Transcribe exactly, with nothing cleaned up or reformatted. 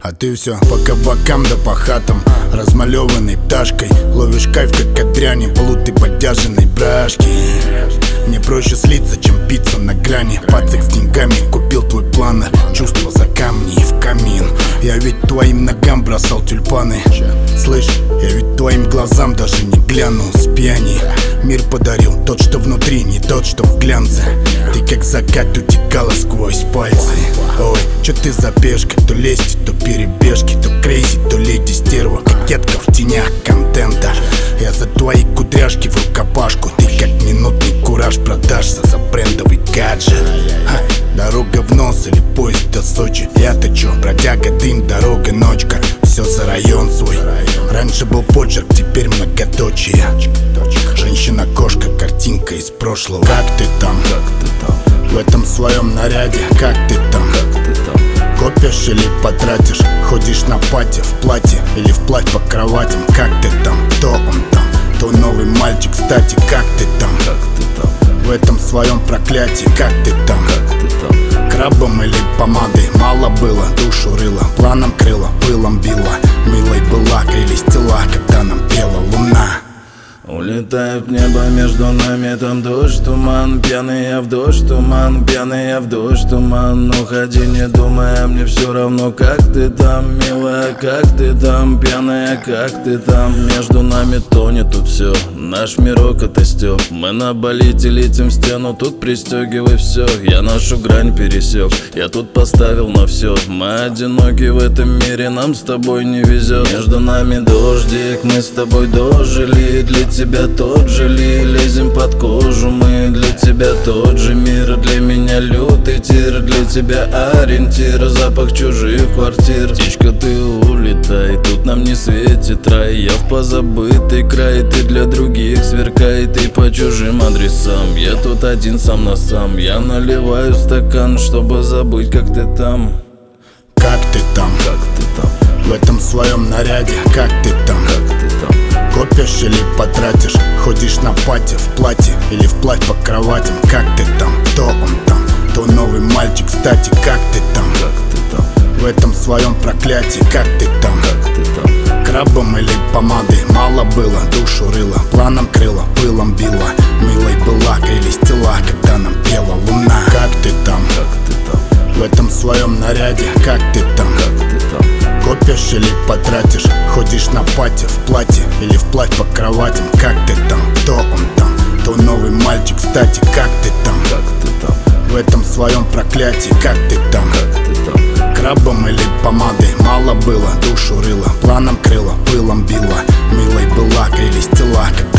А ты все по кабакам да по хатам, размалеванной пташкой. Ловишь кайф, как от дряни, полуты поддержанной брашки. Мне проще слиться, чем пицца на грани. Пацик с деньгами купил твой планер, чувства за камни и в камин. Я ведь твоим ногам бросал тюльпаны. Слышь, я ведь твоим глазам даже не глянул с пьяни. Мир подарил тот, что внутри, не тот, что в глянце. Ты как закат утекала сквозь пальцы. Ой, чё ты за пешка, то лезть, то перебежки, то крейзи, то леди стерва, кокетка в тенях контента. Я за твои кудряшки в рукопашку, ты как минутный кураж продашься за брендовый гаджет. Ха, дорога в нос или поезд до Сочи. Я-то чё, бродяга, дым, дорога, ночка, все за район свой. Раньше был почерк, теперь многоточие. Женщина-кошка, картинка из прошлого. Как ты там? Как ты там? В этом своем наряде, как ты там? Как ты там? Копишь или потратишь? Ходишь на пати в платье или вплавь по кроватям? Как ты там? То он там, то новый мальчик, кстати, как ты там? Как ты там? В этом своем проклятии, как ты там? Как ты там? Крабом или помадой мало было, душу рыла, планом крыла, пылом била. Милой была, грелись тела, когда нам пела луна. Улетаю в небо, между нами там дождь, туман. Пьяный я в дождь, туман, пьяный я в дождь, туман. Уходи, не думая, мне все равно, как ты там, милая, как ты там, пьяная, как ты там. Между нами тонет тут все, наш мирок это стёб. Мы на болите летим в стену, тут пристегивай все. Я нашу грань пересек, я тут поставил на все. Мы одиноки в этом мире, нам с тобой не везет. Между нами дождик, мы с тобой дожили. Для тебя тот же ли, лезем под кожу мы. Для тебя тот же мир, для меня лютый тир. Для тебя ориентир, запах чужих квартир. Птичка, ты улетай, тут нам не светит рай. Я в позабытый край, ты для других сверкай. Ты по чужим адресам, я тут один сам на сам. Я наливаю стакан, чтобы забыть, как ты там. Как ты там? Как ты там? В этом своем наряде, как ты там? Как ты там? Копишь или потратишь? Ходишь на пати в платье или вплавь по кроватям? Как ты там? То он там, то новый мальчик, кстати, как ты там? Как ты там? В этом своем проклятии, как ты там? Как ты там? Крабом или помадой мало было, душу рыла, планом крыла, пылом била. Милой была, грелись тела, когда нам пела луна. Как ты там? Как ты там? В этом своем наряде, как ты там? Как ты там? Копишь или потратишь? Ходишь на пати в платье или вплавь по кроватям? Как ты там? То он там, то новый мальчик, кстати, как ты там? Как ты там? В этом своем проклятии, как ты там? Как ты там? Крабом или помадой мало было, душу рыла, планом крыла, пылом била. Милой была, грелись тела,